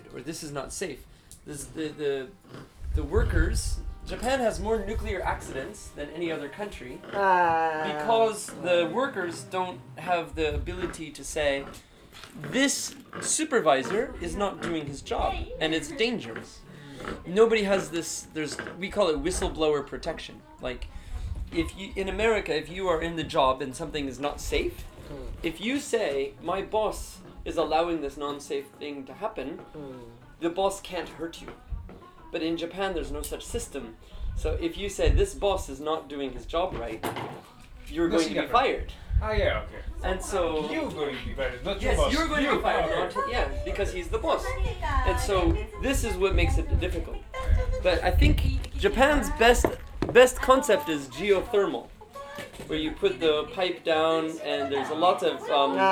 or this is not safe. This the workers. Japan has more nuclear accidents than any other country because the workers don't have the ability to say, this supervisor is not doing his job and it's dangerous. Nobody has this. We call it whistleblower protection. Like, if you in America, if you are in the job and something is not safe, if you say my boss is allowing this non-safe thing to happen, the boss can't hurt you. But in Japan, there's no such system. So if you say this boss is not doing his job right, you're going to be fired. Ah, yeah, okay. And so you're going to be fired, not yes, your boss. you're going to be fired. Yeah, because he's the boss. And so this is what makes it difficult. But I think Japan's best concept is geothermal, where you put the pipe down and there's a lot of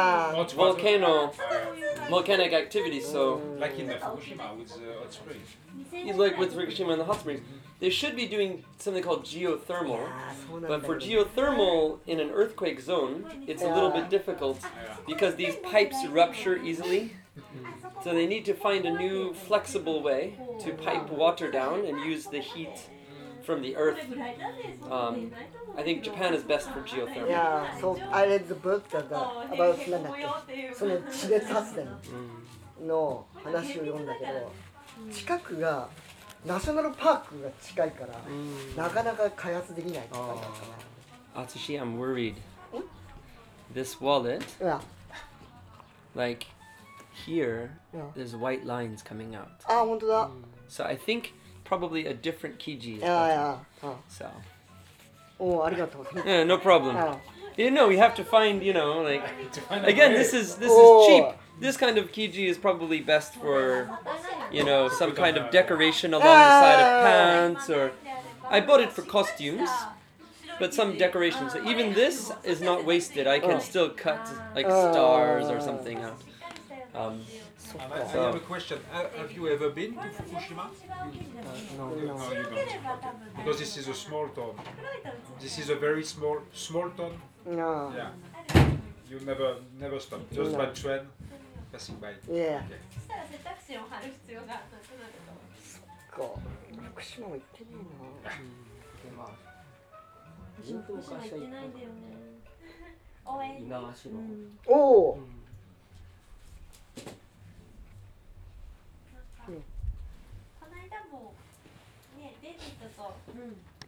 volcanic activity. So like in Fukushima with hot springs. Like with Fukushima and the hot springs, they should be doing something called geothermal. But for geothermal in an earthquake zone, it's a little bit difficult because these pipes rupture easily. So they need to find a new flexible way to pipe water down and use the heat from the earth. I think Japan is best for geothermal. Yeah, so I read the book about なんだっけ、その地熱発電の話を読んだけど、近くがナショナルパークが近いから、なかなか開発できないって書いてあったね。 Atsushi, I'm worried. This wallet, like here, there's white lines coming out. あ、本当だ。 So I think probably a different kiji is いやい better. や。 So. お、ありがとう。 Yeah, no problem. You know, we have to find, like again, this is Oh. cheap. This kind of kiji is probably best for, some kind of decoration along the side of pants, or I bought it for costumes, but some decorations. So even this is not wasted. I can still cut like stars or something out. I have a question. Have you ever been to Fukushima? No, you don't. Because this is a small town. This is a very small town. No. Yeah. You never stop. Just by train passing by. Yeah. そしたら選択肢を貼る必要がなくなると。 福島も行ってねえな。 福島行ってないんだよね。応援に。 おお。 この間もねデイビッドと